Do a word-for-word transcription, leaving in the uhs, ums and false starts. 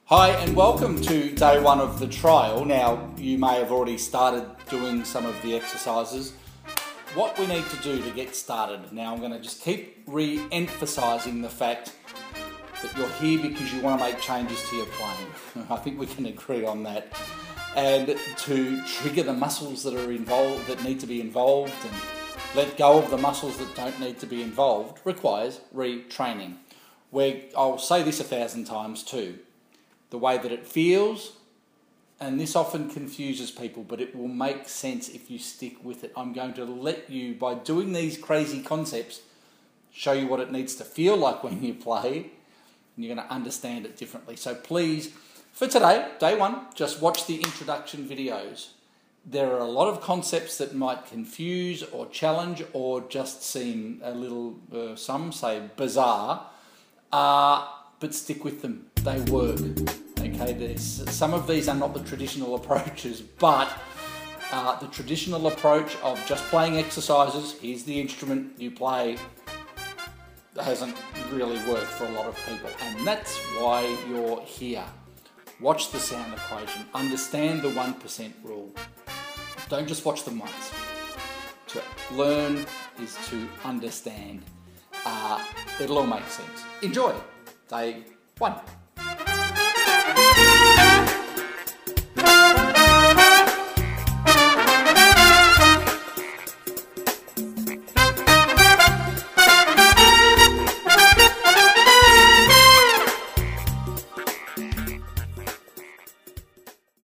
Hi and welcome to day one of the trial. Now you may have already started doing some of the exercises. What we need to do to get started, now I'm going to just keep re-emphasising the fact that you're here because you want to make changes to your playing. I think we can agree on that. And to trigger the muscles that are involved, that need to be involved, and let go of the muscles that don't need to be involved requires retraining. Where I'll say this a thousand times too. The way that it feels, and this often confuses people, but it will make sense if you stick with it. I'm going to let you, by doing these crazy concepts, show you what it needs to feel like when you play, and you're going to understand it differently. So please, for today, day one, just watch the introduction videos. There are a lot of concepts that might confuse or challenge or just seem a little, uh, some say bizarre, uh, but stick with them. They work. Okay, there's, some of these are not the traditional approaches, but uh, the traditional approach of just playing exercises, here's the instrument you play, hasn't really worked for a lot of people. And that's why you're here. Watch the sound equation. Understand the one percent rule. Don't just watch them once. To learn is to understand. Uh, it'll all make sense. Enjoy day one.